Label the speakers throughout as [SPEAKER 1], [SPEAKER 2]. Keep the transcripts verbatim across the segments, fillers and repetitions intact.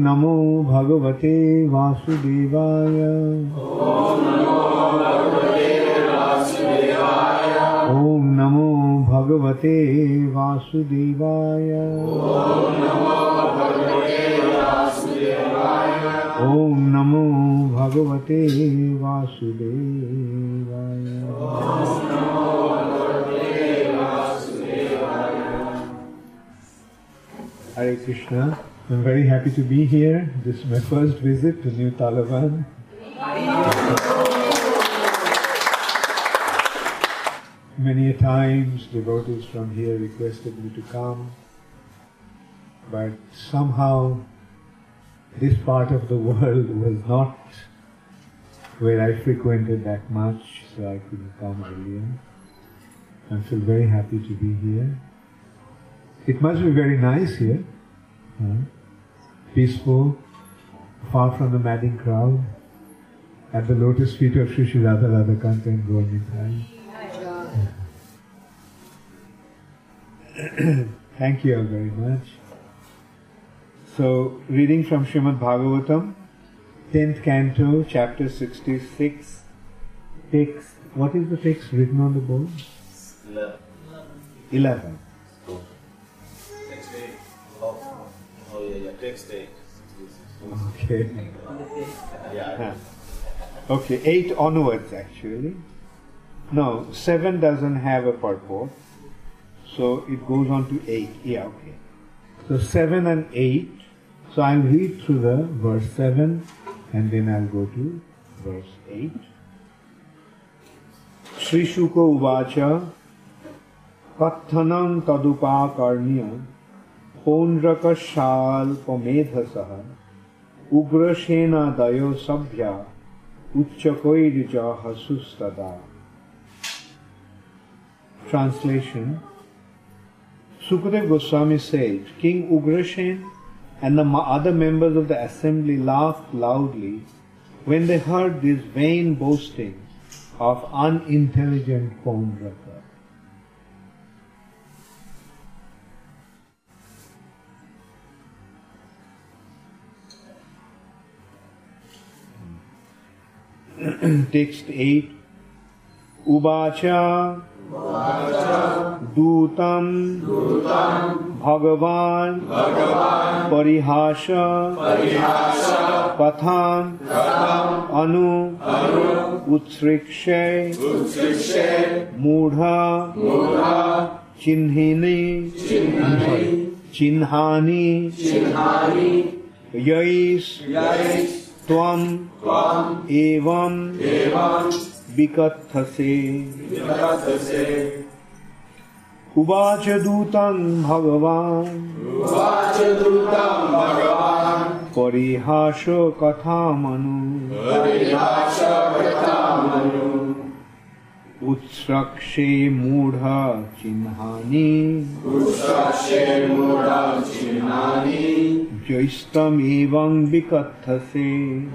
[SPEAKER 1] Namo Bhagavate Vasudevaya.
[SPEAKER 2] Om Namo Bhagavate Vasudevaya.
[SPEAKER 1] Om Namo Bhagavate Vasudevaya.
[SPEAKER 2] Om Namo Bhagavate Vasudevaya.
[SPEAKER 1] Om Namo Bhagavate Vasudevaya. Hare Krishna. I'm very happy to be here. This is my first visit to New Talavan. Many times devotees from here requested me to come, but somehow this part of the world was not where I frequented that much, so I couldn't come earlier. I'm still very happy to be here. It must be very nice here, huh? Peaceful, far from the madding crowd, at the lotus feet of Shri Shri Radha Radhakanta and Gaura Nitai. Thank you all very much. So, reading from Srimad Bhagavatam, tenth canto, chapter sixty-six, text, what is the text written on the board?
[SPEAKER 2] Eleven.
[SPEAKER 1] Eleven.
[SPEAKER 2] Text eight. Oh, oh yeah, yeah, text eight.
[SPEAKER 1] Okay.
[SPEAKER 2] Yeah.
[SPEAKER 1] Okay, eight onwards actually. No, seven doesn't have a purport, so it goes on to eight. Yeah, okay. So seven and eight. So I'll read through the verse seven and then I'll go to verse eight. Shri Shuka Uvacha Kathanam Tadupakarnya Pondraka Shal Pamedhasaha Ugrashena Dayo Sabhya Uchchakoirja Hasustada. Translation. Sukadeva Goswami said, King Ugrashen and the other members of the assembly laughed loudly when they heard this vain boasting of unintelligent Pondraka. Text eight. Uvacha Dutam Bhagavan Parihasha Katham Anu Utsrikshe Mudha Chinhini Chinhani Yais Tvam Evam Vikathase. Uvacha Dutam Bhagavan Parihasha Kathamanu Utsrakshe Mudha Chinhani Jaistam Evam Vikathase.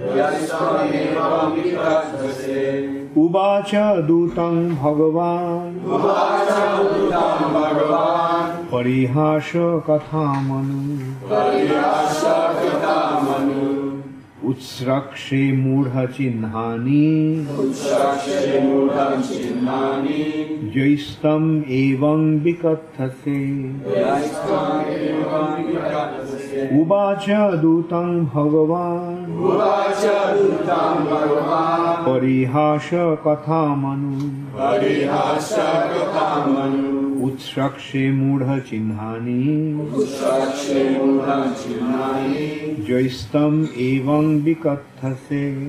[SPEAKER 1] Uvacha Dutam Bhagavan Parihasha Kathamanu Utsrakshe Mudha Chinhani Jaistam Evam Vikathase. Uvacha Dutam Bhagavan Parihasha Kathamanu Utsrakshe Mudha Chinhani Jaistam Evam Vikathase.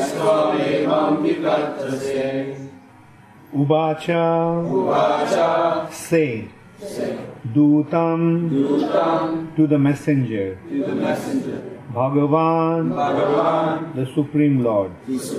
[SPEAKER 1] Uvacha say Dutam to the messenger, Bhagavan the Supreme Lord,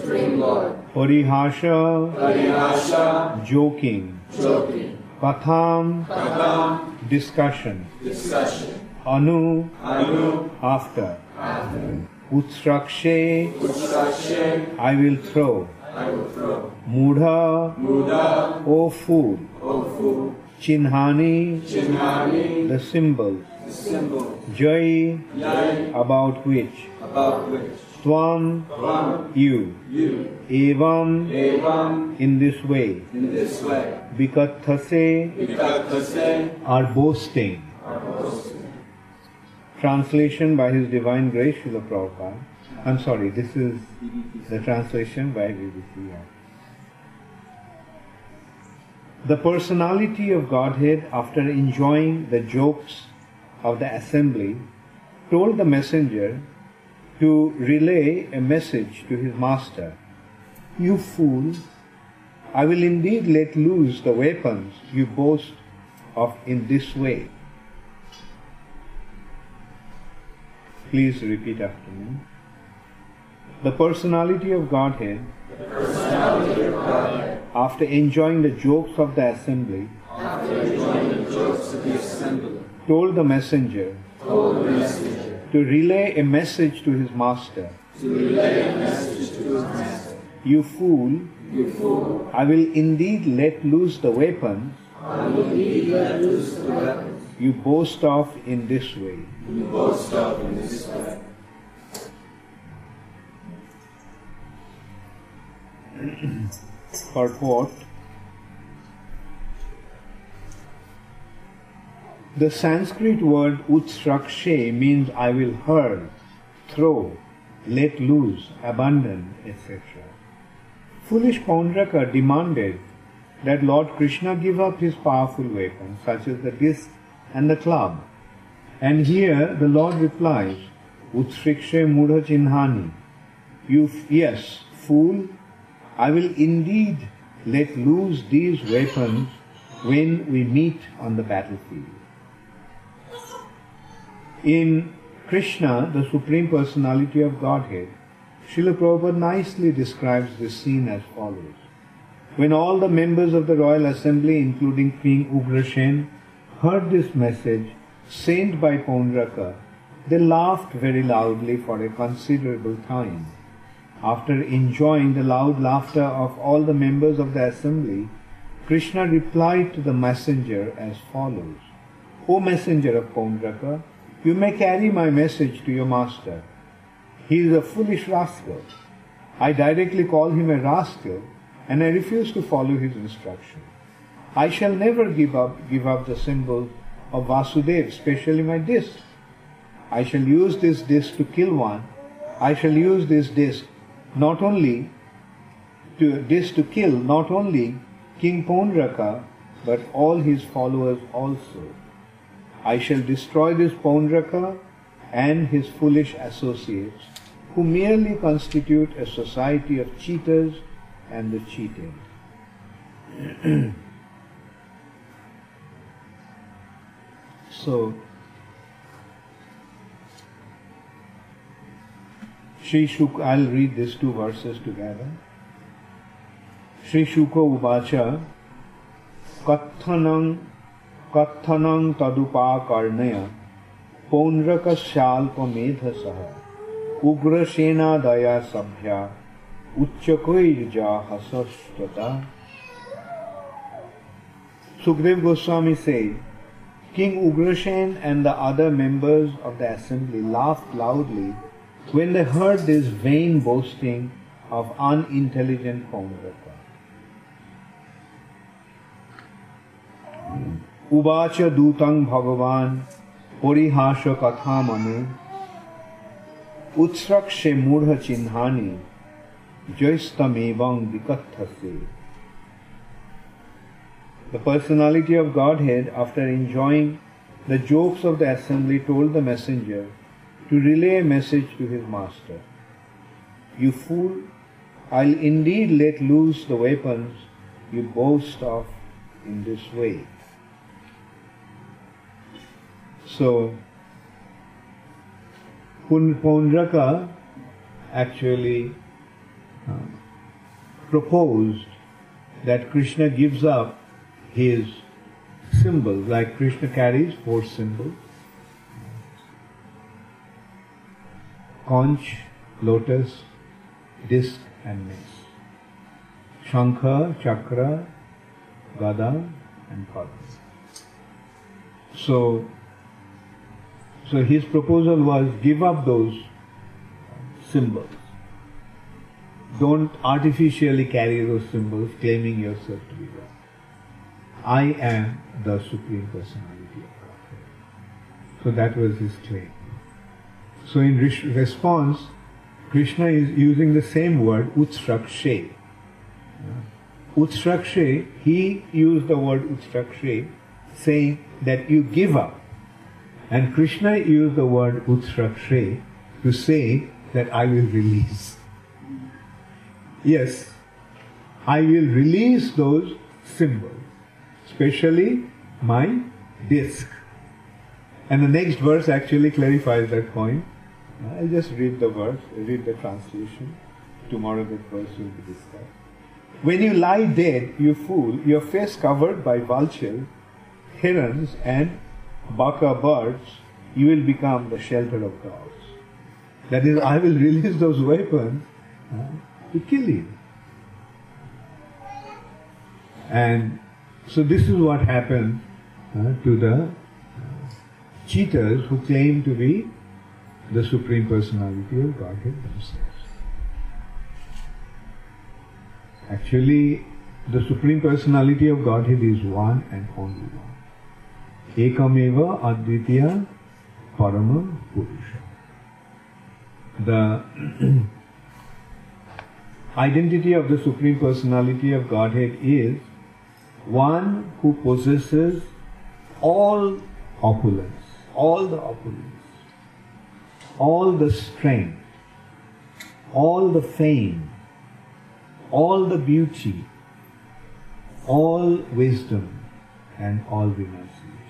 [SPEAKER 1] Parihasha joking, Katham discussion, Anu after, Utsrakshe I will throw, Mudha O fool, Chinhani the symbols,
[SPEAKER 2] symbol,
[SPEAKER 1] Jai,
[SPEAKER 2] Jai,
[SPEAKER 1] about which,
[SPEAKER 2] about which,
[SPEAKER 1] Tvam,
[SPEAKER 2] Tvam,
[SPEAKER 1] you,
[SPEAKER 2] you,
[SPEAKER 1] Evam,
[SPEAKER 2] Evam,
[SPEAKER 1] in this way,
[SPEAKER 2] in this way,
[SPEAKER 1] Vikathase,
[SPEAKER 2] Vikathase,
[SPEAKER 1] are boasting.
[SPEAKER 2] are boasting.
[SPEAKER 1] Translation by His Divine Grace, Srila Prabhupada. I'm sorry, this is the translation by V B C. The personality of Godhead, after enjoying the jokes of the assembly, told the messenger to relay a message to his master. You fool, I will indeed let loose the weapons you boast of in this way. Please repeat after me. The personality of Godhead,
[SPEAKER 2] The personality of Godhead,
[SPEAKER 1] after enjoying the jokes of the assembly,
[SPEAKER 2] after enjoying the jokes of the assembly,
[SPEAKER 1] told the messenger
[SPEAKER 2] told the messenger
[SPEAKER 1] to relay a message to his master.
[SPEAKER 2] to relay a message to his master.
[SPEAKER 1] You fool,
[SPEAKER 2] You fool,
[SPEAKER 1] I will indeed let loose the weapons
[SPEAKER 2] I will indeed let loose the weapons
[SPEAKER 1] you boast of in this way.
[SPEAKER 2] you boast of in this way.
[SPEAKER 1] Purport. The Sanskrit word utstrakshe means I will hurl, throw, let loose, abandon, et cetera. Foolish Paundraka demanded that Lord Krishna give up his powerful weapons, such as the disc and the club. And here the Lord replies, Utstrikshe mudha chinhani. You, f- yes, fool, I will indeed let loose these weapons when we meet on the battlefield. In Krishna, the Supreme Personality of Godhead, Srila Prabhupada nicely describes this scene as follows. When all the members of the Royal Assembly, including King Ugrasen, heard this message sent by Paundraka, they laughed very loudly for a considerable time. After enjoying the loud laughter of all the members of the assembly, Krishna replied to the messenger as follows. O messenger of Paundraka, you may carry my message to your master. He is a foolish rascal. I directly call him a rascal and I refuse to follow his instruction. I shall never give up, give up the symbol of Vasudeva, especially my disc. I shall use this disc to kill one. I shall use this disc not only to disc to kill not only King Paundraka but all his followers also. I shall destroy this Paundraka and his foolish associates, who merely constitute a society of cheaters and the cheated. So, Sri Shuka, I'll read these two verses together. Sri Shuka Uvacha Kathanang Kathanang Tadupa Karnaya Paundraka Shalpa Medhasaha Ugra Sena Daya Sabhya Uchchakoirja Hasashtata. Sukdev Goswami said, King Ugrasen and the other members of the assembly laughed loudly when they heard this vain boasting of unintelligent Paundraka. Uvacha dutang bhagavan porihasha katha manu utsrakshe mudha chinhani jaistamevang vikathase. The personality of Godhead, after enjoying the jokes of the assembly, told the messenger to relay a message to his master. You fool, I'll indeed let loose the weapons you boast of in this way. So, Paundraka actually uh, proposed that Krishna gives up his symbols, like Krishna carries four symbols: conch, lotus, disc and mace. Shankha, chakra, gada and padma. So, So his proposal was, give up those symbols. Don't artificially carry those symbols claiming yourself to be God. I am the Supreme Personality of Godhead. So that was his claim. So in response, Krishna is using the same word, Utstrakshe. Utstrakshe, he used the word Utstrakshe, saying that you give up. And Krishna used the word Utstrakshe to say that I will release. Yes, I will release those symbols, especially my disc. And the next verse actually clarifies that point. I'll just read the verse, read the translation. Tomorrow that verse will be discussed. When you lie dead, you fool, your face covered by vultures, herons and baka birds, you will become the shelter of dogs. That is, I will release those weapons uh, to kill you. And so this is what happened uh, to the uh, cheaters who claim to be the Supreme Personality of Godhead themselves. Actually, the Supreme Personality of Godhead is one and only one. Ekameva Advitiya Parama Purusha. The identity of the Supreme Personality of Godhead is one who possesses all opulence, all the opulence, all the strength, all the fame, all the beauty, all wisdom, and all renunciation.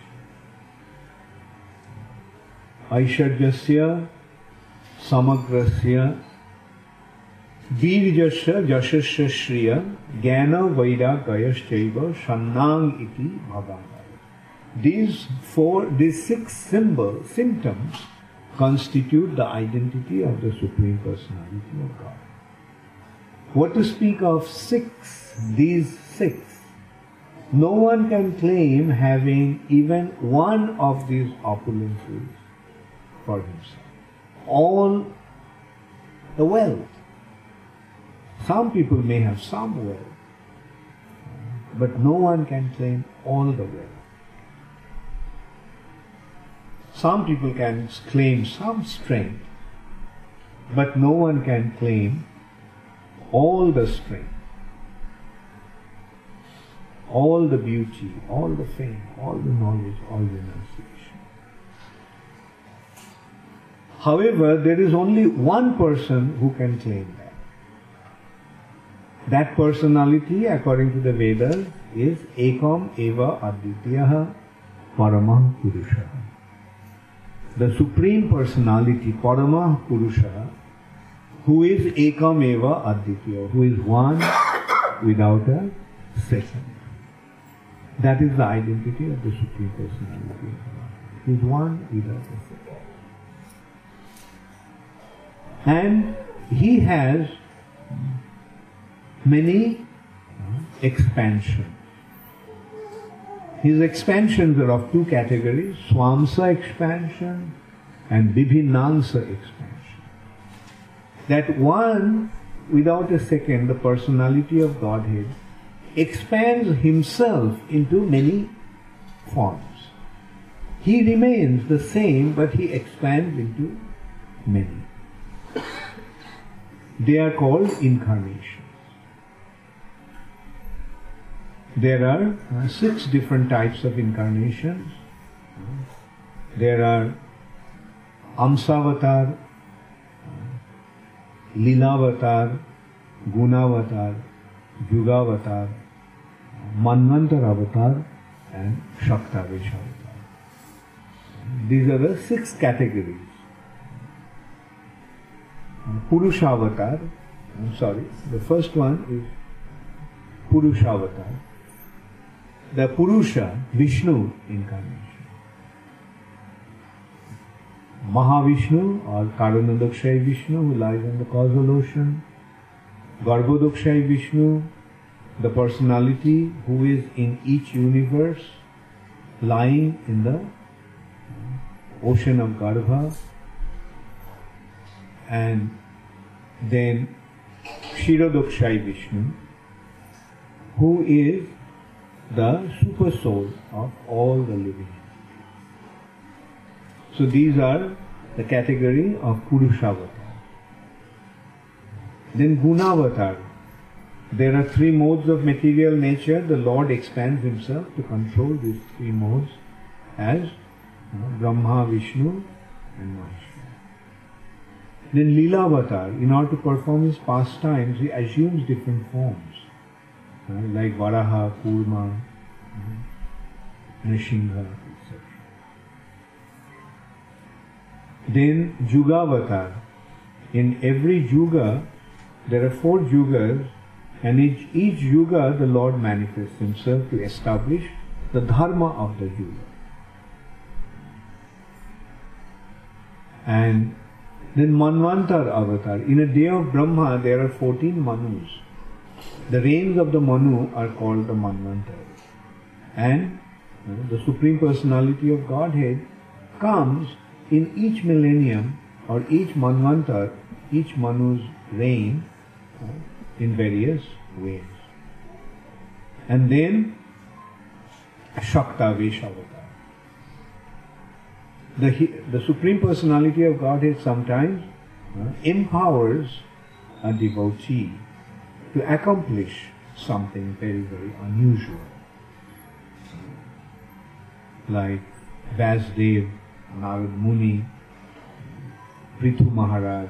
[SPEAKER 1] Aishwarjasya samagrasya Birjasya Jasasya Shriya Jnana Vairagyayasthaiva Shannang iti bhavana. These four, these six symbol symptoms constitute the identity of the Supreme Personality of God. What to speak of six, these six? No one can claim having even one of these opulences for himself. All the wealth. Some people may have some wealth, but no one can claim all the wealth. Some people can claim some strength, but no one can claim all the strength, all the beauty, all the fame, all the knowledge, all the renunciation. However, there is only one person who can claim that. That personality, according to the Vedas, is Ekam Eva Advitiyaha Paramah Purusha. The Supreme Personality, Paramah Purusha, who is Ekam Eva Advitiya, who is one without a second. That is the identity of the Supreme Personality. He is one without a second. And he has many expansions. His expansions are of two categories, Swamsa expansion and Bibhinansa expansion. That one, without a second, the personality of Godhead, expands himself into many forms. He remains the same, but he expands into many. They are called incarnations. There are uh, six different types of incarnations. There are Amsavatar, Lilavatar, Gunavatar, Yugavatar, Manvantar Avatar, and Shaktavesh Avatar. These are the six categories. Purushavatar, I'm sorry, the first one is Purushavatar. The Purusha, Vishnu incarnation. Mahavishnu or Karanadakshay Vishnu, who lies in the causal ocean. Garbhodakshay Vishnu, the personality who is in each universe, lying in the ocean of Garbha, and then Kshirodakshai Vishnu, who is the super soul of all the living. So these are the category of Purushavatara. Then Gunavatar. There are three modes of material nature. The Lord expands Himself to control these three modes as you know, Brahma, Vishnu and Maheshwara. Then Leelavatar, in order to perform His pastimes, He assumes different forms, uh, like Varaha, Kurma, uh, Nrsimha, et cetera. Then Jugavatar. In every Yuga, there are four Yugas, and each, each Yuga the Lord manifests Himself to establish the Dharma of the Yuga. And then Manvantar Avatar. In a day of Brahma, there are fourteen Manus. The reigns of the Manu are called the Manvantars. And you know, the Supreme Personality of Godhead comes in each millennium or each Manvantar, each Manu's reign uh, in various ways. And then Shaktavesh Avatar. The, the Supreme Personality of Godhead sometimes uh, empowers a devotee to accomplish something very, very unusual. Like Vasudev, Narad Muni, Prithu Maharaj.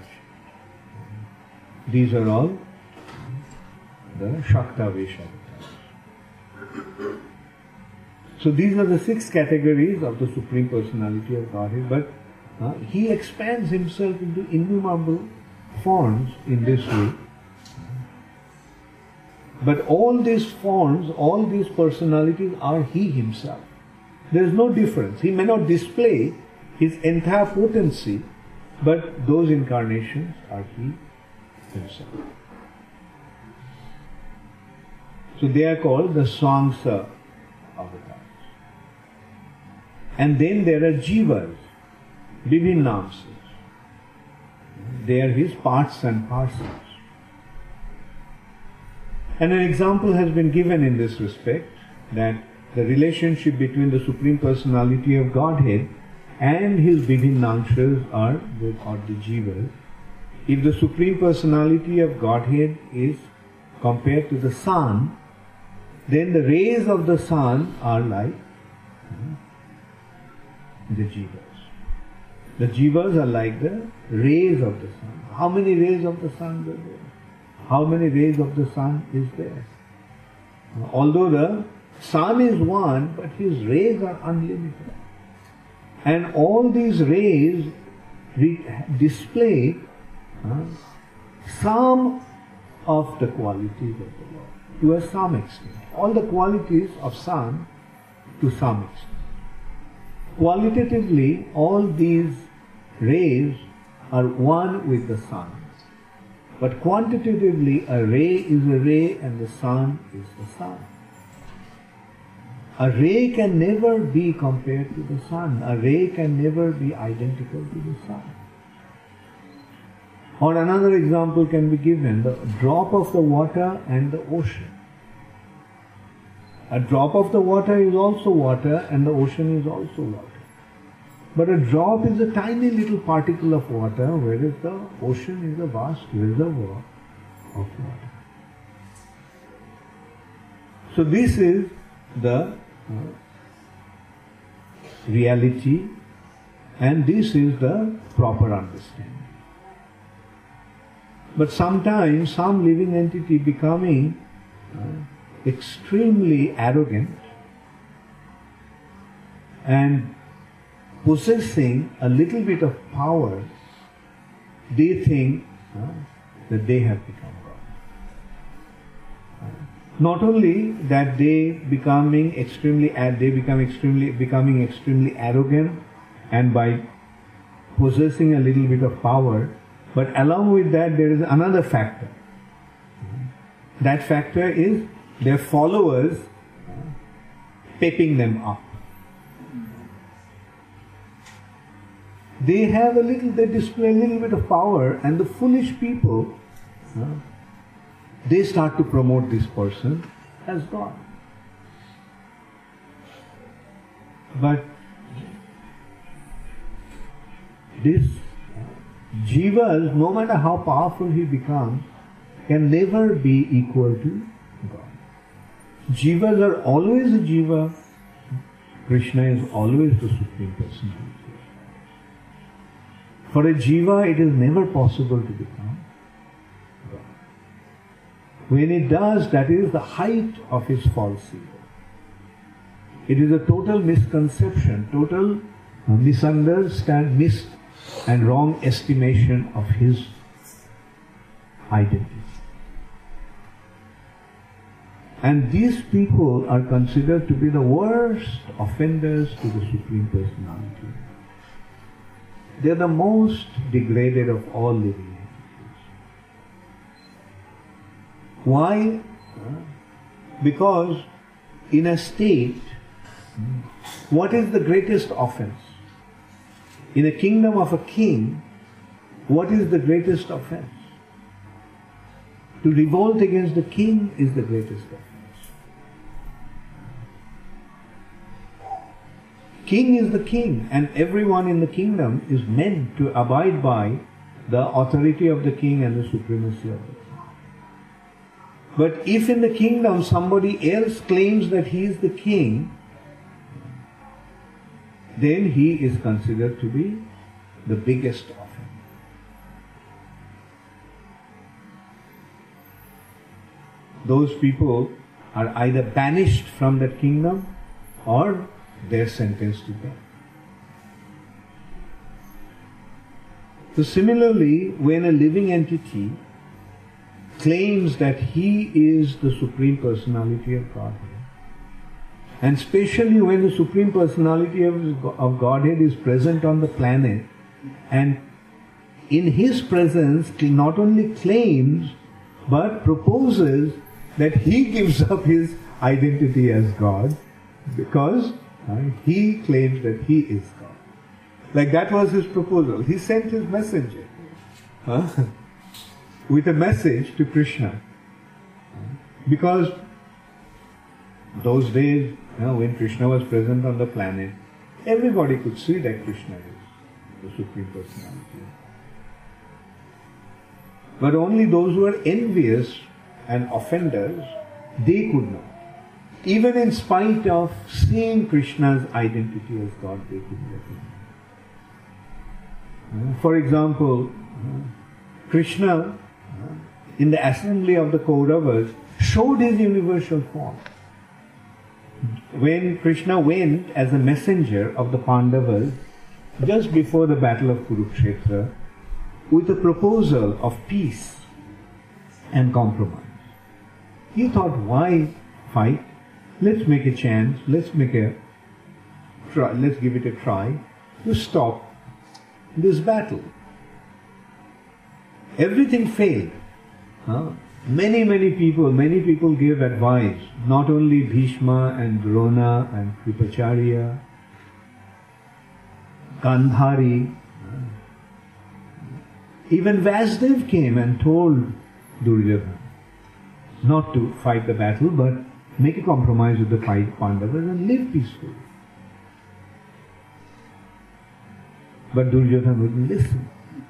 [SPEAKER 1] These are all the Shaktavesh avatars. So these are the six categories of the Supreme Personality of Godhead, but uh, He expands Himself into innumerable forms in this way. But all these forms, all these personalities are He Himself. There is no difference. He may not display His entire potency, but those incarnations are He Himself. So they are called the Swangsa avatars. And then there are Jivas, Vivinnamsas. They are His parts and parcels. And an example has been given in this respect, that the relationship between the Supreme Personality of Godhead and His Vivinnamsas are the, or the Jivas. If the Supreme Personality of Godhead is compared to the sun, then the rays of the sun are like hmm, the Jivas. The Jivas are like the rays of the sun. How many rays of the sun are there? How many rays of the sun is there? Although the sun is one, but his rays are unlimited. And all these rays re- display uh, some of the qualities of the Lord, to a some extent. All the qualities of sun to some extent. Qualitatively, all these rays are one with the sun. But quantitatively, a ray is a ray and the sun is the sun. A ray can never be compared to the sun. A ray can never be identical to the sun. Or another example can be given, the drop of the water and the ocean. A drop of the water is also water and the ocean is also water. But a drop is a tiny little particle of water, whereas the ocean is a vast reservoir of water. So this is the uh, reality, and this is the proper understanding. But sometimes some living entity becoming uh, extremely arrogant and possessing a little bit of power, they think uh, that they have become God. Uh, not only that they becoming extremely, they become extremely, becoming extremely arrogant, and by possessing a little bit of power, but along with that there is another factor. That factor is their followers uh, pepping them up. they have a little, they display a little bit of power, and the foolish people, uh, they start to promote this person as God. But this Jivas, no matter how powerful he becomes, can never be equal to God. Jivas are always a Jiva. Krishna is always the Supreme Personality. For a Jiva, it is never possible to become God. When it does, that is the height of his false ego. It is a total misconception, total misunderstand, mis and wrong estimation of his identity. And these people are considered to be the worst offenders to the Supreme Personality. They are the most degraded of all living entities. Why? Because in a state, what is the greatest offense? In a kingdom of a king, what is the greatest offense? To revolt against the king is the greatest offense. King is the king, and everyone in the kingdom is meant to abide by the authority of the king and the supremacy of the king. But if in the kingdom somebody else claims that he is the king, then he is considered to be the biggest offender. Those people are either banished from that kingdom or they are sentenced to death. So similarly, when a living entity claims that he is the Supreme Personality of Godhead, and especially when the Supreme Personality of, of Godhead is present on the planet, and in his presence not only claims but proposes that he gives up his identity as God because uh, he claims that he is God. Like that was his proposal. He sent his messenger uh, with a message to Krishna. Because those days, you know, when Krishna was present on the planet, everybody could see that Krishna is the Supreme Personality. But only those who were envious and offenders, they could not. Even in spite of seeing Krishna's identity as God, they couldn't recognize. Uh, for example, uh, Krishna, uh, in the assembly of the Kauravas, showed his universal form. When Krishna went as a messenger of the Pandavas just before the battle of Kurukshetra with a proposal of peace and compromise, he thought, why fight? Let's make a chance, let's make a try, let's give it a try to stop this battle. Everything failed. Huh? Many, many people, many people gave advice, not only Bhishma and Drona and Kripacharya, Gandhari, even Vasudev came and told Duryodhana not to fight the battle but make a compromise with the five Pandavas and live peacefully. But Duryodhana wouldn't listen.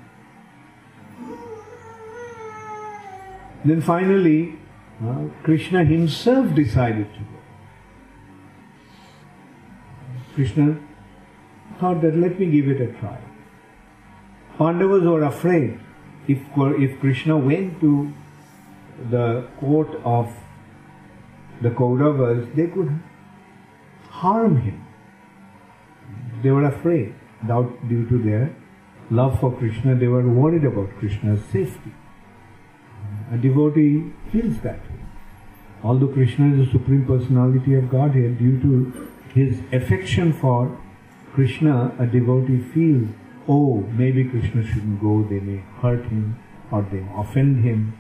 [SPEAKER 1] Then finally, uh, Krishna himself decided to go. Krishna thought that let me give it a try. Pandavas were afraid if, if Krishna went to the court of the Kauravas, they could harm him. They were afraid. Doubt due to their love for Krishna, they were worried about Krishna's safety. A devotee feels that way. Although Krishna is the Supreme Personality of Godhead, due to his affection for Krishna, a devotee feels, oh, maybe Krishna shouldn't go, they may hurt him or they may offend him.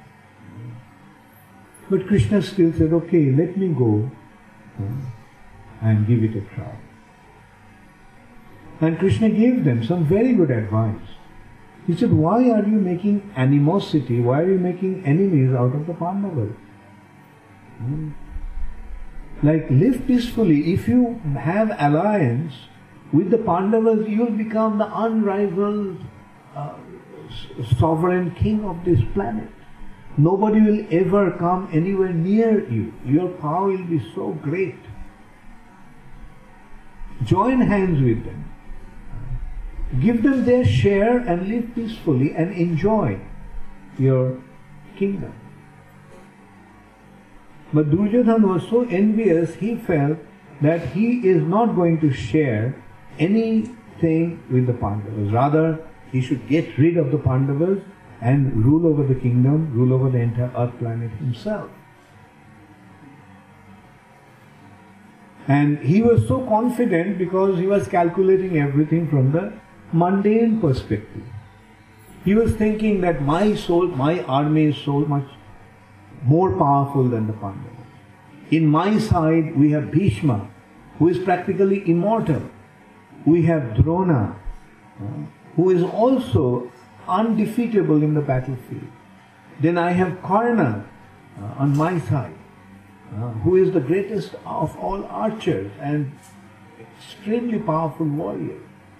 [SPEAKER 1] But Krishna still said, okay, let me go and give it a try. And Krishna gave them some very good advice. He said, why are you making animosity, why are you making enemies out of the Pandavas? Hmm. Like, live peacefully. If you have alliance with the Pandavas, you will become the unrivaled uh, sovereign king of this planet. Nobody will ever come anywhere near you. Your power will be so great. Join hands with them. Give them their share and live peacefully and enjoy your kingdom. But Duryodhana was so envious, he felt that he is not going to share anything with the Pandavas. Rather, he should get rid of the Pandavas and rule over the kingdom, rule over the entire earth planet himself. And he was so confident because he was calculating everything from the mundane perspective. He was thinking that my soul, my army is so much more powerful than the Pandavas. In my side we have Bhishma, who is practically immortal. We have Drona, who is also undefeatable in the battlefield. Then I have Karna uh, on my side, uh, who is the greatest of all archers and extremely powerful warrior.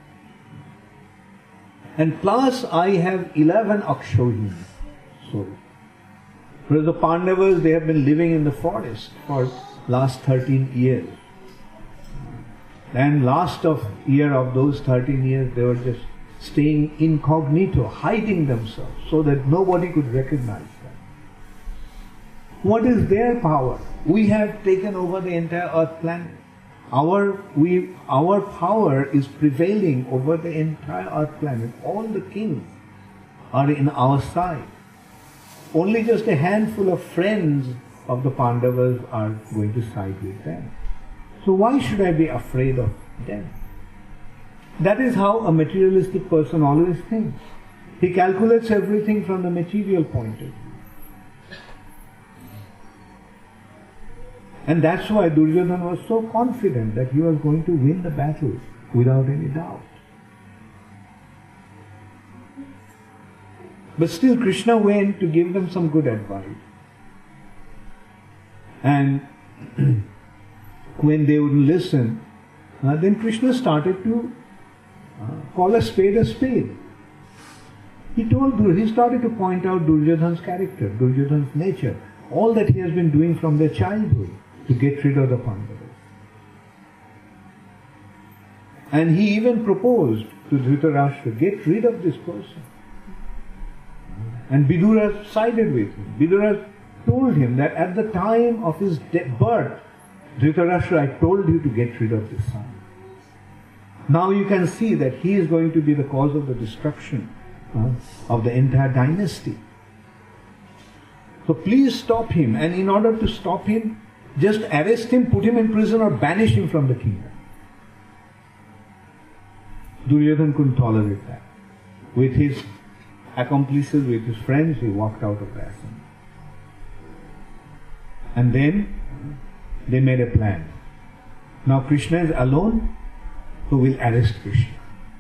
[SPEAKER 1] And plus I have eleven Akshohins. So, whereas the Pandavas, they have been living in the forest for last thirteen years. And last of year of those thirteen years, they were just staying incognito, hiding themselves so that nobody could recognize them. What is their power? We have taken over the entire earth planet. Our, we, our power is prevailing over the entire earth planet. All the kings are in our side. Only just a handful of friends of the Pandavas are going to side with them. So why should I be afraid of them? That is how a materialistic person always thinks. He calculates everything from the material point of view. And that's why Duryodhana was so confident that he was going to win the battle without any doubt. But still Krishna went to give them some good advice. And when they wouldn't listen, uh, then Krishna started to uh, call a spade a spade. He told, he started to point out Duryodhana's character, Duryodhana's nature, all that he has been doing from their childhood to get rid of the Pandavas. And he even proposed to Dhritarashtra, get rid of this person. And Vidura sided with him. Vidura told him that at the time of his de- birth, Dhritarashtra, I told you to get rid of this son. Now you can see that he is going to be the cause of the destruction uh, of the entire dynasty. So please stop him, and in order to stop him, just arrest him, put him in prison, or banish him from the kingdom. Duryodhana couldn't tolerate that. With his accomplices, with his friends, he walked out of the assembly. And then they made a plan. Now Krishna is alone, who will arrest Krishna.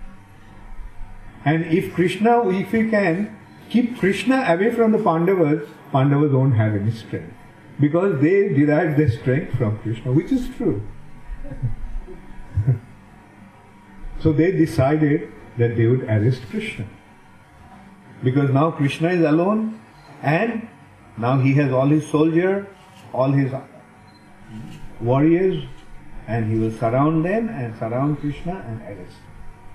[SPEAKER 1] And if Krishna, if we can keep Krishna away from the Pandavas, Pandavas won't have any strength. Because they derive their strength from Krishna, which is true. So they decided that they would arrest Krishna. Because now Krishna is alone, and now he has all his soldiers, all his warriors, and he will surround them and surround Krishna and arrest him.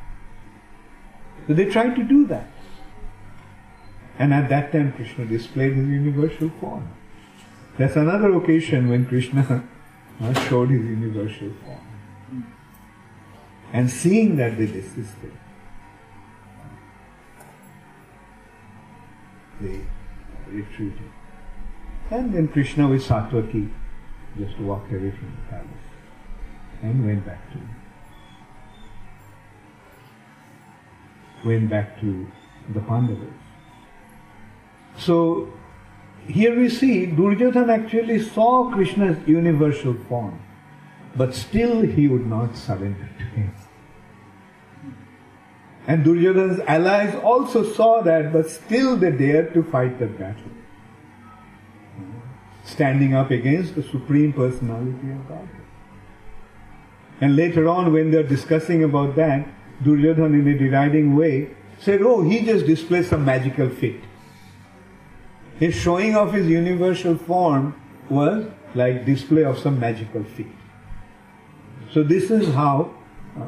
[SPEAKER 1] So they tried to do that. And at that time Krishna displayed his universal form. That's another occasion when Krishna showed his universal form. And seeing that they desisted, they retreated. And then Krishna with Satvaki just walked away from the palace and went back to went back to the Pandavas. So here we see Duryodhana actually saw Krishna's universal form, but still he would not surrender to him. And Duryodhana's allies also saw that, but still they dared to fight the battle, standing up against the Supreme Personality of God. And later on, when they're discussing about that, Duryodhana in a deriding way said, oh, he just displays some magical feat. His showing off his universal form was like display of some magical feat. So this is how uh,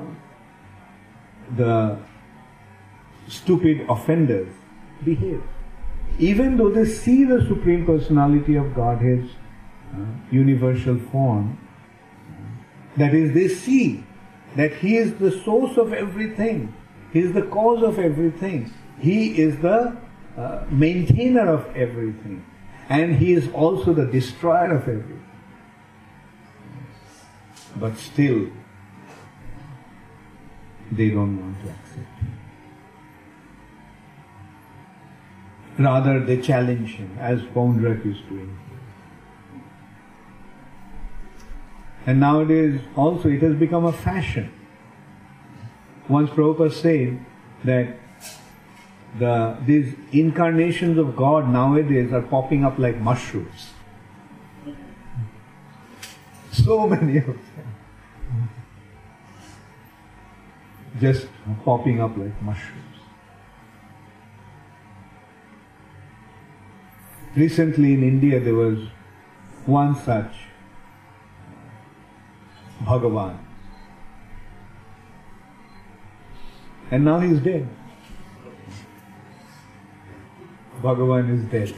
[SPEAKER 1] the stupid offenders behave. Even though they see the Supreme Personality of Godhead's uh, universal form, that is, they see that He is the source of everything, He is the cause of everything, He is the uh, maintainer of everything, and He is also the destroyer of everything. But still, they don't want to accept Him. Rather, they challenge Him, as Poundrak is doing. And nowadays also it has become a fashion. Once Prabhupada said that the these incarnations of God nowadays are popping up like mushrooms. So many of them. Just popping up like mushrooms. Recently in India there was one such Bhagavan. And now he is dead. Bhagavan is dead.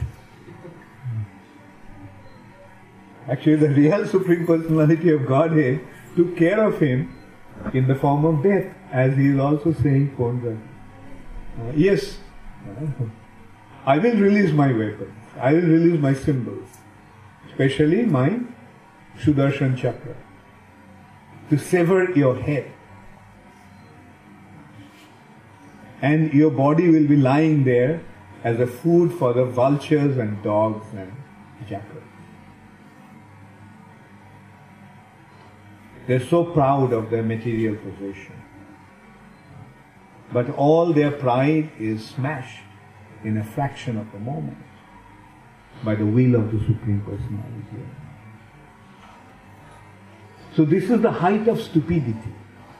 [SPEAKER 1] Actually, the real Supreme Personality of Godhead took care of him in the form of death, as he is also saying, Poundrak. Uh, yes, I will release my weapons. I will release my symbols, especially my Sudarshan Chakra, to sever your head. And your body will be lying there as a food for the vultures and dogs and jackals. They're so proud of their material possession. But all their pride is smashed in a fraction of a moment by the will of the Supreme Personality. So this is the height of stupidity.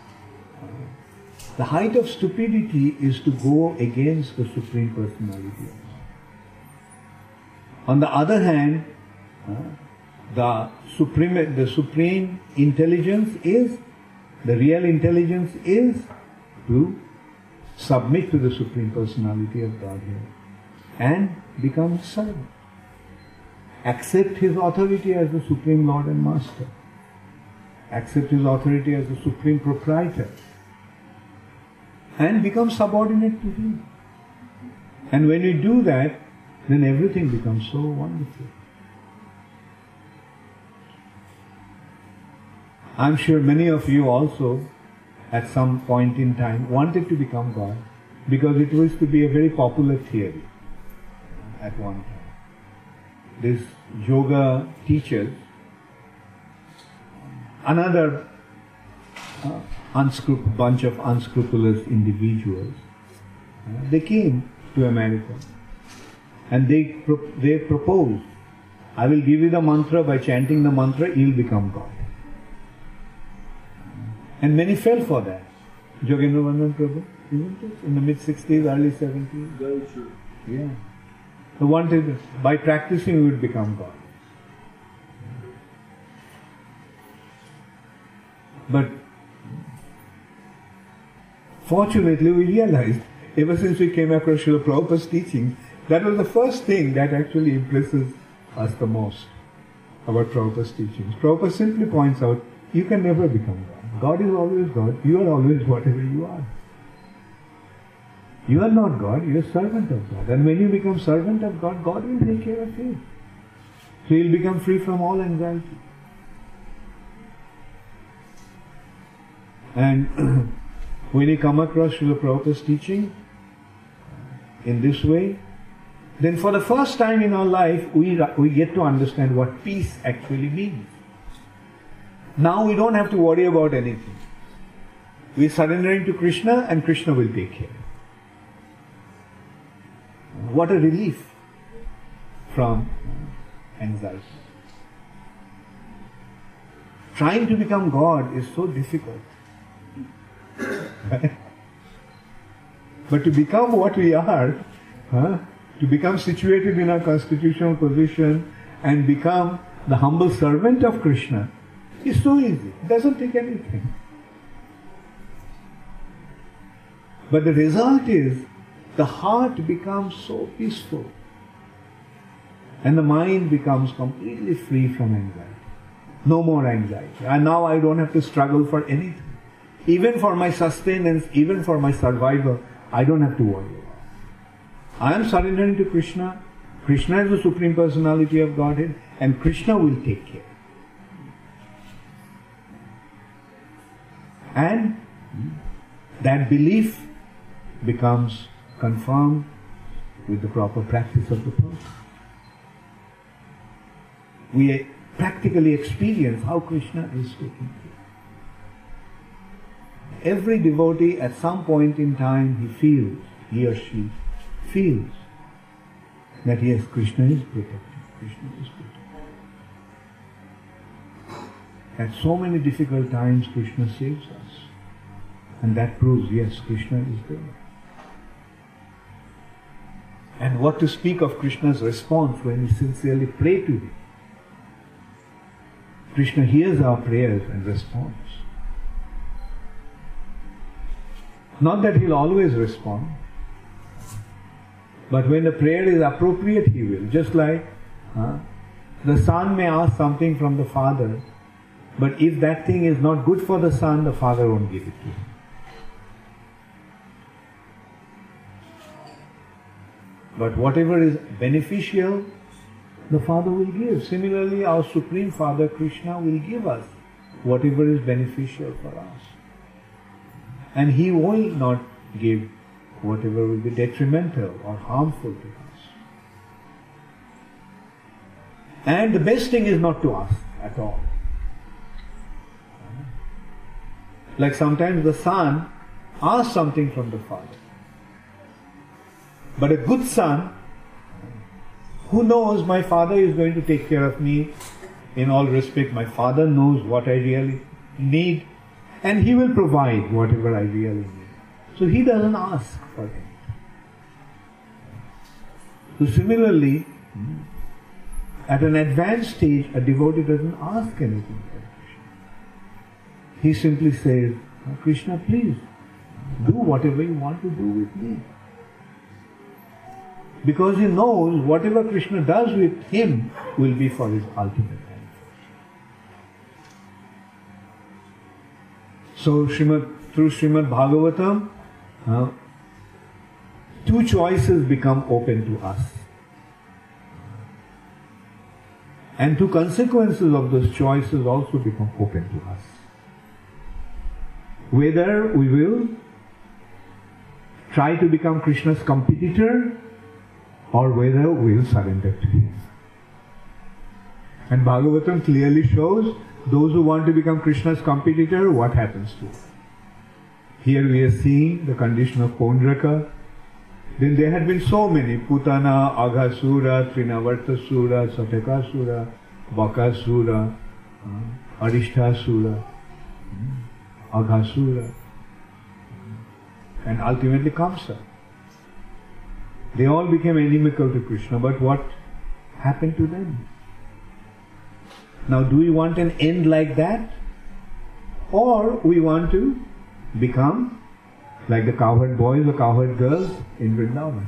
[SPEAKER 1] The height of stupidity is to go against the Supreme Personality. On the other hand, the supreme, the supreme intelligence is, the real intelligence is to submit to the Supreme Personality of Godhead and become servant. Accept His authority as the Supreme Lord and Master. Accept His authority as the Supreme Proprietor. And become subordinate to Him. And when you do that, then everything becomes so wonderful. I'm sure many of you also, at some point in time, wanted to become God, because it was to be a very popular theory at one time. These yoga teachers, another uh, unscrup- bunch of unscrupulous individuals, uh, they came to America and they pro- they proposed, I will give you the mantra, by chanting the mantra you will become God. And many fell for that. Yogendra Vandan Prabhu, isn't it? In the mid sixties, early seventies.
[SPEAKER 2] Very true.
[SPEAKER 1] Yeah. So wanted, by practicing we would become God. But fortunately we realized, ever since we came across Srila Prabhupada's teaching, that was the first thing that actually impresses us the most about Prabhupada's teachings. Prabhupada simply points out, you can never become God. God is always God. You are always whatever you are. You are not God, you are servant of God. And when you become servant of God, God will take care of you. So you will become free from all anxiety. And when you come across Srila Prabhupada's teaching in this way, then for the first time in our life, we, we get to understand what peace actually means. Now we don't have to worry about anything. We are surrendering to Krishna and Krishna will take care. What a relief from anxiety. Trying to become God is so difficult. But to become what we are, huh, to become situated in our constitutional position and become the humble servant of Krishna is so easy. It doesn't take anything. But the result is the heart becomes so peaceful and the mind becomes completely free from anxiety. No more anxiety. And now I don't have to struggle for anything. Even for my sustenance, even for my survival, I don't have to worry about it. I am surrendering to Krishna. Krishna is the Supreme Personality of Godhead and Krishna will take care. And that belief becomes confirmed with the proper practice of the person. We practically experience how Krishna is taking care. Every devotee at some point in time he feels, he or she feels that yes, Krishna is protecting, Krishna is protecting. At so many difficult times Krishna saves us. And that proves, yes, Krishna is there. And what to speak of Krishna's response when we sincerely pray to Him. Krishna hears our prayers and responds. Not that He'll always respond, but when the prayer is appropriate, He will. Just like uh, the son may ask something from the father, but if that thing is not good for the son, the father won't give it to him. But whatever is beneficial, the Father will give. Similarly, our Supreme Father, Krishna, will give us whatever is beneficial for us. And He will not give whatever will be detrimental or harmful to us. And the best thing is not to ask at all. Like sometimes the son asks something from the father. But a good son, who knows my father is going to take care of me in all respect, my father knows what I really need and he will provide whatever I really need. So he doesn't ask for it. So similarly, at an advanced stage, a devotee doesn't ask anything for Krishna. He simply says, Krishna, please, do whatever you want to do with me. Because he knows whatever Krishna does with him will be for his ultimate benefit. So Srimad, through Srimad Bhagavatam, uh, two choices become open to us. And two consequences of those choices also become open to us. Whether we will try to become Krishna's competitor or whether we will surrender to Him. And Bhagavatam clearly shows those who want to become Krishna's competitor, what happens to them. Here we are seeing the condition of Pondraka. Then there had been so many, Putana, Aghasura, Trinavartasura, Satakasura, Bakasura, uh, Arishtasura, um, Aghasura, um, and ultimately Kamsa. They all became inimical to Krishna, but what happened to them? Now, do we want an end like that? Or we want to become like the cowherd boys or cowherd girls in Vrindavan?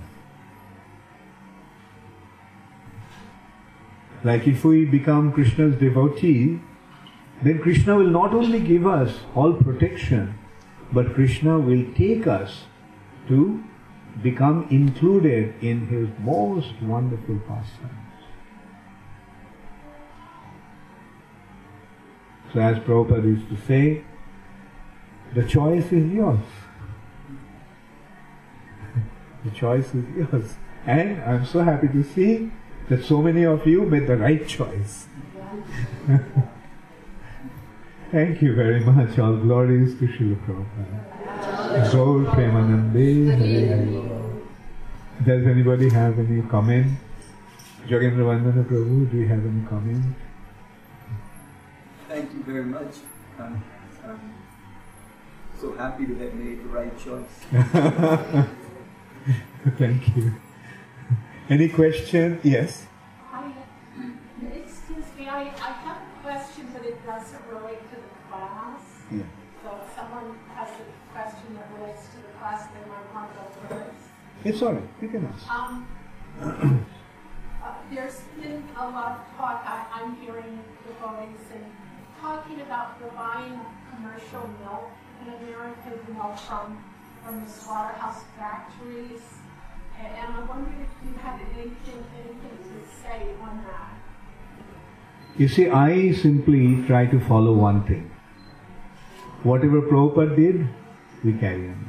[SPEAKER 1] Like if we become Krishna's devotee, then Krishna will not only give us all protection, but Krishna will take us to become included in His most wonderful pastimes. So as Prabhupada used to say, the choice is yours. The choice is yours. And I'm so happy to see that so many of you made the right choice. Thank you very much. All glories to Srila Prabhupada. Gaur Premanande. Hare Hare. Does anybody have any comment? Jogendra Vandana Prabhu, do you have any comment?
[SPEAKER 3] Thank you very much. I'm, I'm so happy to have made the right choice.
[SPEAKER 1] Thank you. Any question? Yes?
[SPEAKER 4] I, excuse me, I, I have a question, but it doesn't relate to the class.
[SPEAKER 1] Yeah.
[SPEAKER 4] So if someone has a question that relates to the class, they might want to go first.
[SPEAKER 1] It's all right. You can ask.
[SPEAKER 4] Um, uh, there's been a lot of talk, I, I'm hearing the colleagues and talking about the buying of commercial milk in America, you know, from, from the slaughterhouse factories. And, and I wondered if you had anything, anything to say on that.
[SPEAKER 1] You see, I simply try to follow one thing. Whatever Prabhupada did, we carry on.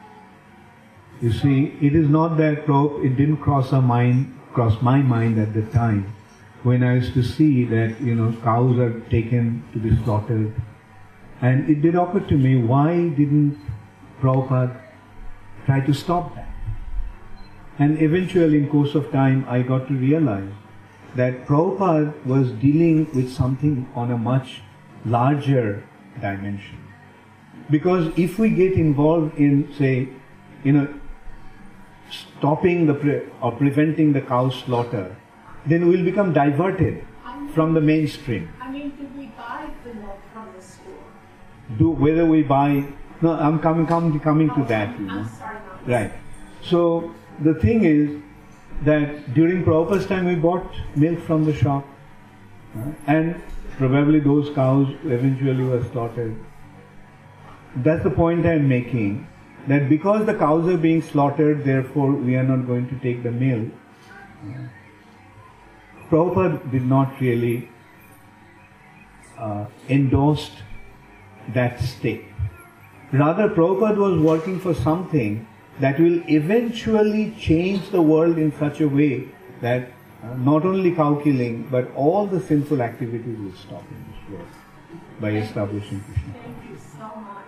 [SPEAKER 1] You see, it is not that Prabhupada, it didn't cross our mind, cross my mind at the time when I used to see that, you know, cows are taken to be slaughtered. And it did occur to me, why didn't Prabhupada try to stop that? And eventually, in course of time, I got to realize that Prabhupada was dealing with something on a much larger dimension. Because if we get involved in, say, you know, stopping the pre- or preventing the cow slaughter, then we'll become diverted
[SPEAKER 4] I mean,
[SPEAKER 1] from the mainstream.
[SPEAKER 4] I mean, do we buy the milk from the store?
[SPEAKER 1] Do whether we buy. No, I'm coming, coming, coming to
[SPEAKER 4] Oh,
[SPEAKER 1] that.
[SPEAKER 4] I'm,
[SPEAKER 1] You know.
[SPEAKER 4] I'm sorry, not
[SPEAKER 1] Right. So the thing is that during Prabhupada's time we bought milk from the shop, uh, and probably those cows eventually were slaughtered. That's the point I'm making. That because the cows are being slaughtered, therefore we are not going to take the milk. Prabhupada did not really uh, endorse that state. Rather, Prabhupada was working for something that will eventually change the world in such a way that uh, not only cow killing, but all the sinful activities will stop in this world by establishing Krishna.
[SPEAKER 4] Thank you so much.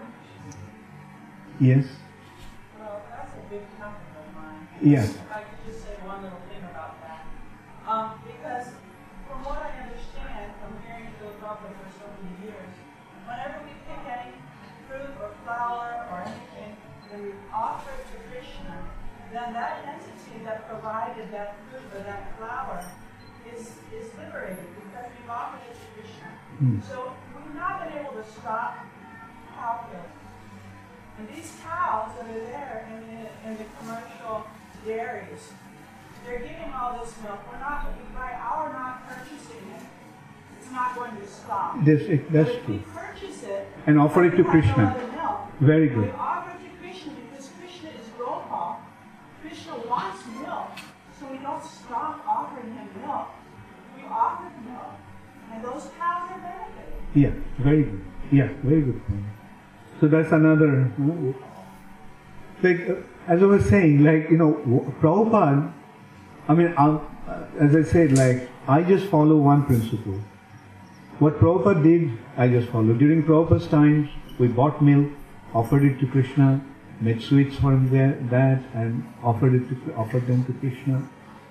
[SPEAKER 1] Yes?
[SPEAKER 5] Well, that's a big topic of mine.
[SPEAKER 1] Yes.
[SPEAKER 5] If I could just say one little thing about that. Um, because from what I understand from hearing Srila Prabhupada for so many years, whenever we pick any fruit or flower or anything, and we offer it to Krishna, then that entity that provided that fruit or that flower is, is liberated because we've offered it to Krishna.
[SPEAKER 1] Mm.
[SPEAKER 5] So we've not been able to stop cow killing. And these cows that are there in the, in the commercial dairies, they're giving all this milk. We're not, by our not purchasing it, it's not going to stop.
[SPEAKER 1] This, it, that's
[SPEAKER 5] but if
[SPEAKER 1] true.
[SPEAKER 5] we purchase it,
[SPEAKER 1] And offer it to
[SPEAKER 5] we have no
[SPEAKER 1] Krishna.
[SPEAKER 5] other milk.
[SPEAKER 1] Very
[SPEAKER 5] We
[SPEAKER 1] good.
[SPEAKER 5] offer it to Krishna because Krishna is Gopal. Krishna wants milk, so we don't stop offering him milk. We offer milk, and those cows are benefiting.
[SPEAKER 1] Yeah, very good. Yeah, very good point. So that's another, you know, like, uh, as I was saying, like, you know, Prabhupada, I mean, uh, as I said, like, I just follow one principle. What Prabhupada did, I just follow. During Prabhupada's times, we bought milk, offered it to Krishna, made sweets from there, that, and offered it to, offered them to Krishna.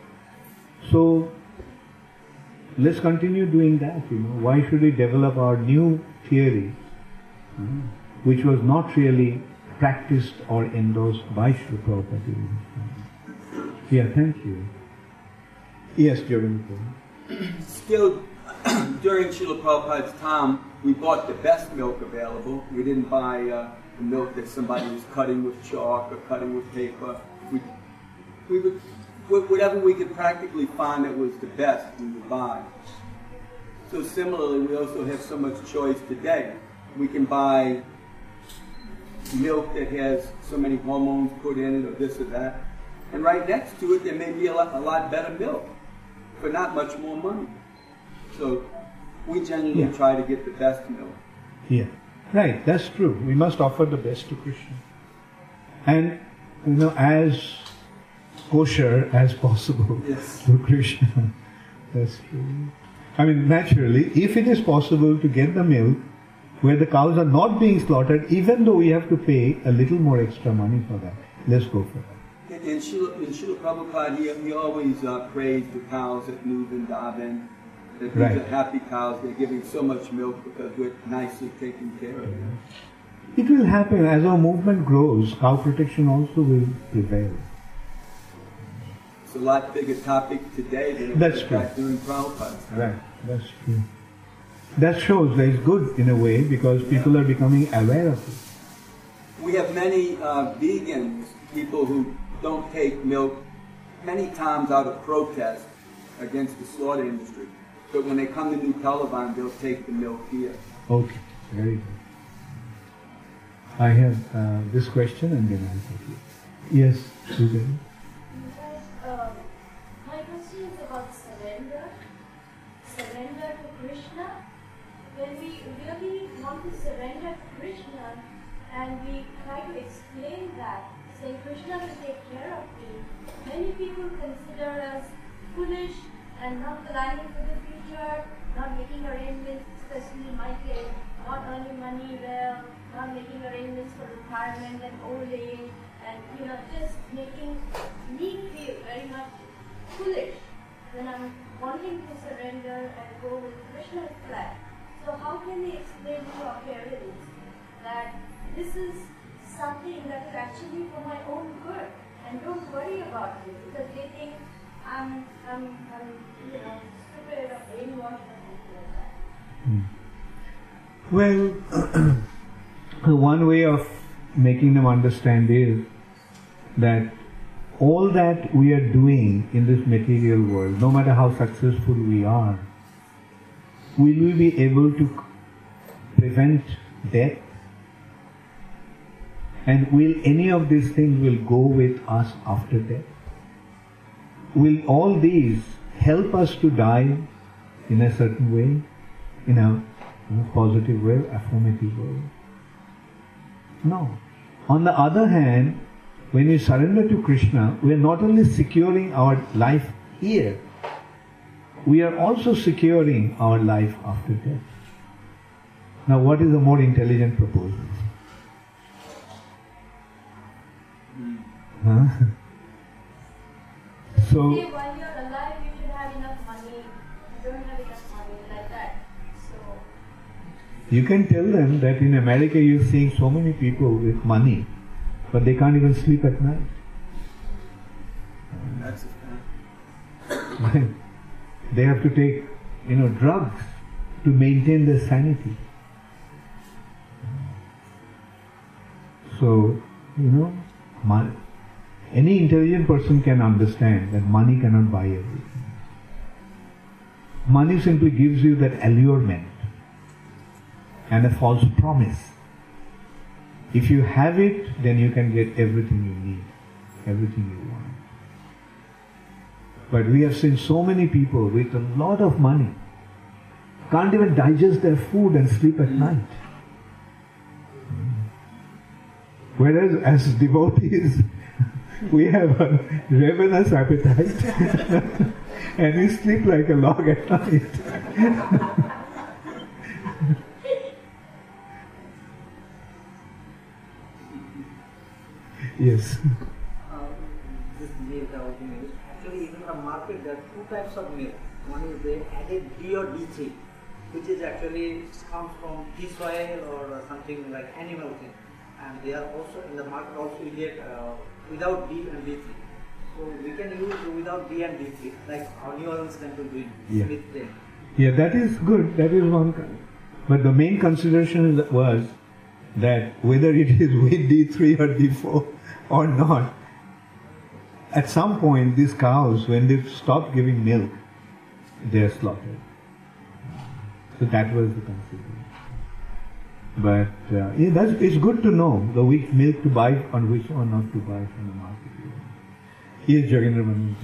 [SPEAKER 1] So, let's continue doing that, you know. Why should we develop our new theory, uh, which was not really practiced or endorsed by Srila Prabhupada during his time? Yeah, thank you. Yes, during the
[SPEAKER 3] Still, during Srila Prabhupada's time, we bought the best milk available. We didn't buy uh, the milk that somebody was cutting with chalk or cutting with paper. We, we would, whatever we could practically find that was the best, we would buy. So similarly, we also have so much choice today. We can buy milk that has so many hormones put in it or this or that. And right next to it, there may be a lot, a lot better milk for not much more money. So we generally
[SPEAKER 1] Yeah.
[SPEAKER 3] try to get the best milk.
[SPEAKER 1] Yeah, right, that's true. We must offer the best to Krishna. And, you know, as kosher as possible
[SPEAKER 3] Yes.
[SPEAKER 1] to Krishna. That's true. I mean, naturally, if it is possible to get the milk where the cows are not being slaughtered, even though we have to pay a little more extra money for that. Let's go for that.
[SPEAKER 3] And, and Srila, and Srila Prabhupada, he, he always uh, praised the cows at New Vrindavan. That these
[SPEAKER 1] Right.
[SPEAKER 3] are happy cows. They're giving so much milk because we're nicely taking care of them.
[SPEAKER 1] It will happen as our movement grows. Cow protection also will prevail.
[SPEAKER 3] It's a lot bigger topic today than it
[SPEAKER 1] That's
[SPEAKER 3] was
[SPEAKER 1] true.
[SPEAKER 3] back during Prabhupada's time.
[SPEAKER 1] Right, that's true. That shows that it's good in a way because people are becoming aware of it.
[SPEAKER 3] We have many uh, vegans, people who don't take milk, many times out of protest against the slaughter industry. But when they come to New Taliban, they'll take the milk here.
[SPEAKER 1] Okay, very good. I have uh, this question and then I'll take it. Yes, Susan.
[SPEAKER 6] Because, um, my question is about surrender. Surrender to Krishna. When we really want to surrender to Krishna and we try to explain that, saying Krishna will take care of me, many people consider us foolish and not planning for the future, not making arrangements, especially in my case, not earning money well, not making arrangements for retirement and old age, and you know, just making me feel very much foolish when I'm wanting to surrender and go with Krishna's plan. So how can we explain to our parents that this is something that is actually for my own good, and don't worry about it because they think I'm, I'm, I'm you know, stupid or brainwashed or something like that.
[SPEAKER 1] Hmm. Well, one way of making them understand is that all that we are doing in this material world, no matter how successful we are, will we be able to prevent death? And will any of these things will go with us after death? Will all these help us to die in a certain way, in a, in a positive way, affirmative way? No. On the other hand, when we surrender to Krishna, we are not only securing our life here, we are also securing our life after death. Now, what is a more intelligent proposal? Huh? So,
[SPEAKER 6] Say while you're alive, you should have enough money. You don't have enough money like that. So
[SPEAKER 1] you can tell them that in America you're seeing so many people with money, but they can't even sleep at night.
[SPEAKER 3] That's a fact.
[SPEAKER 1] They have to take, you know, drugs to maintain their sanity. So, you know, money. Any intelligent person can understand that money cannot buy everything. Money simply gives you that allurement and a false promise. If you have it, then you can get everything you need, everything you want. But we have seen so many people with a lot of money can't even digest their food and sleep at night. Whereas as devotees, we have a ravenous appetite and we sleep like a log at night. Yes.
[SPEAKER 7] Um, this milk is actually in the market there are two types of milk. One is they added D or D three, which is actually comes from pea soil or something like animal thing. And they are also in the market also you get uh, without D and D three. So we can use without D and D three, like our New Orleans temple doing
[SPEAKER 1] Yeah.
[SPEAKER 7] with them.
[SPEAKER 1] Yeah, that is good. That is one. con- But the main consideration is- was that whether it is with D three or D four or not, at some point these cows, when they stop giving milk, they are slaughtered. So that was the consideration. But uh, yeah, that's, it's good to know the which milk to buy and which or not to buy from the market. Yes, Jagendra Mani.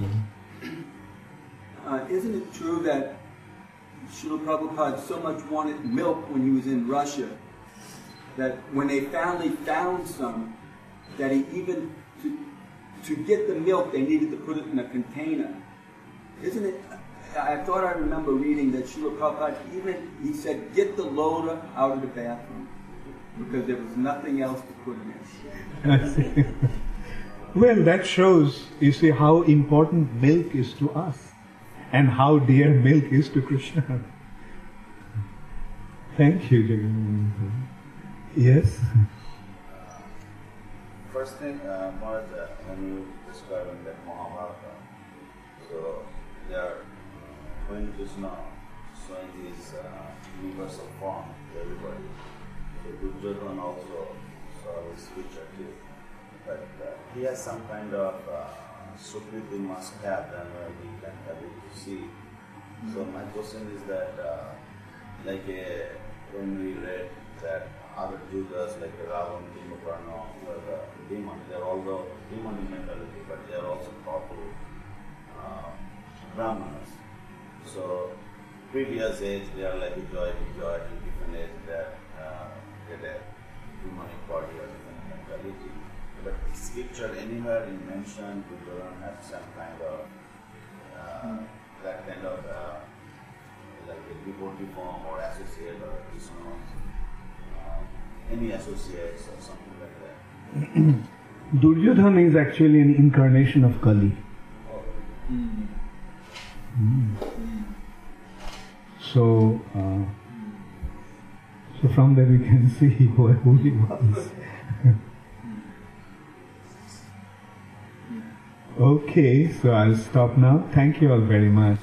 [SPEAKER 3] Uh, isn't it true that Srila Prabhupada so much wanted milk when he was in Russia that when they finally found some, that he even, to, to get the milk, they needed to put it in a container. Isn't it, I thought I remember reading that Srila Prabhupada even, he said, get the loader out of the bathroom because there was nothing else to put in it.
[SPEAKER 1] I see. Well, that shows, you see, how important milk is to us and how dear milk is to Krishna. Thank you, Jagannath. Yes?
[SPEAKER 2] First thing, uh, Maharaj, uh, when you describing that Mahabharata, so they are when Krishna showing his uh, universal form to everybody. So Duryodhana also saw his future too. But uh, he has some kind of uh, sukriti must have, then uh, he can able to see. So my question is that, uh, like a, when we read that other Judas like Ravan, Kumbhakarna, or the demon, they are all the demon mentality, but they are also powerful uh, Brahmanas. So previous age they are like enjoyed, enjoyed, in different age that uh, get a demonic body or different mentality. But scripture anywhere in mention we don't have some kind of uh, that kind of uh, like a devotee form or associate or Krishna, uh, any associates or something like that.
[SPEAKER 1] Duryodhana is actually an incarnation of Kali.
[SPEAKER 2] Oh.
[SPEAKER 3] Mm.
[SPEAKER 1] Mm. So, uh, so from there we can see who, who he was. Okay, so I'll stop now. Thank you all very much.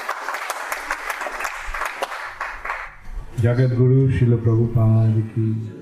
[SPEAKER 1] Jagat Guru Srila Prabhupada ki